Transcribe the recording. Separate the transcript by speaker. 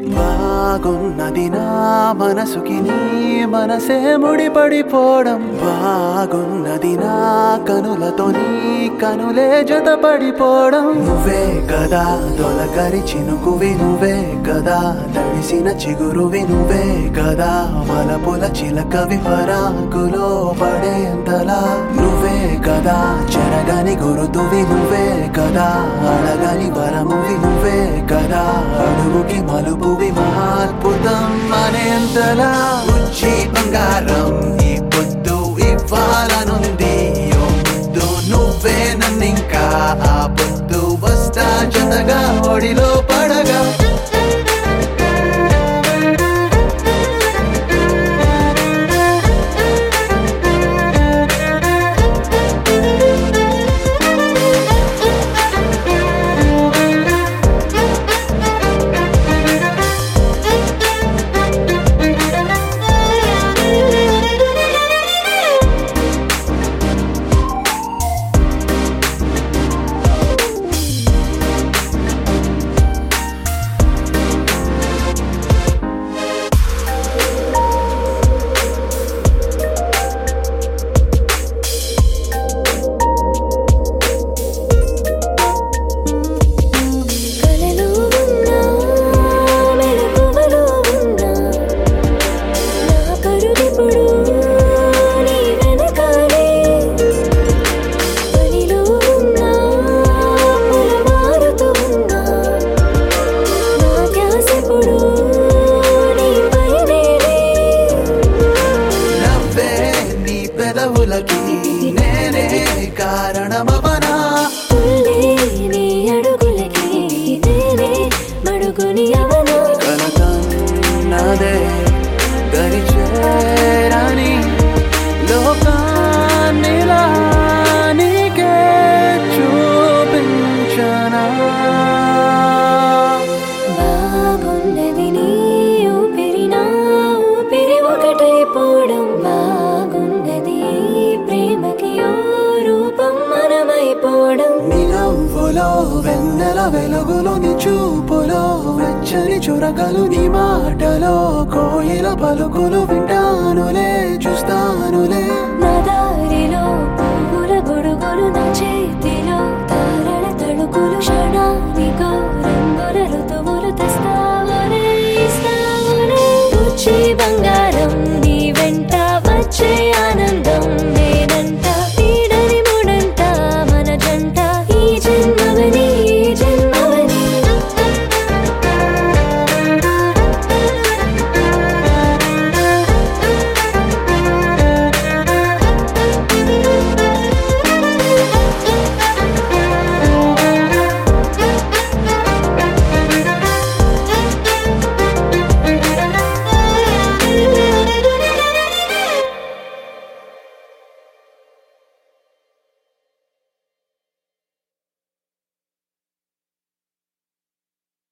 Speaker 1: బాగున్నది నా మనసుకి నీ మనసే ముడిపడిపోవడం, బాగున్నది నా కనులతో నీ కనులే జతపడిపోవడం. నువ్వే కదా తొలకరి చినుకువి, నువ్వే కదా తడిసిన చిగురువి, నువ్వే కదా వలపుల చిలకవి పరాకులో పడేంతలా. నువ్వే కదా చెరగని గురుతువి, నువ్వే కదా అడగని వరమువి, నువ్వే కదా అడుగుకి మలుపువి మహాద్భుతం అనేంతలా. బుజ్జి బంగారం ఈ పొద్దు ఇవ్వాలనుంది, ఓ ముద్దు నువ్వే నన్నింకా ఆ పొద్దు వస్తా జతగా ఒడిలో పడగా. నేనే కారణమవనా
Speaker 2: నీ అడుగులకి నేనే మడుగుని అవనా.
Speaker 1: కలకన్నదే గరిచేరాని లోకాన్నిలా నీకే చూపించనా.
Speaker 2: బాగున్నది నీ ఊపిరి నా ఊపిరి ఒకటైపోవడం, బాగున్నది ప్రేమకి ఓ రూపం మనమైపోవడం.
Speaker 1: నీ నవ్వులో వెన్నెల వెలుగులు, నీ చూపులో వెచ్చని చురకలు, నీ మాటలో కోయిల పలుకులు వింటానులే చూస్తానులే.
Speaker 2: నా దారిలో పువ్వుల గొడుగులు, నా చేతి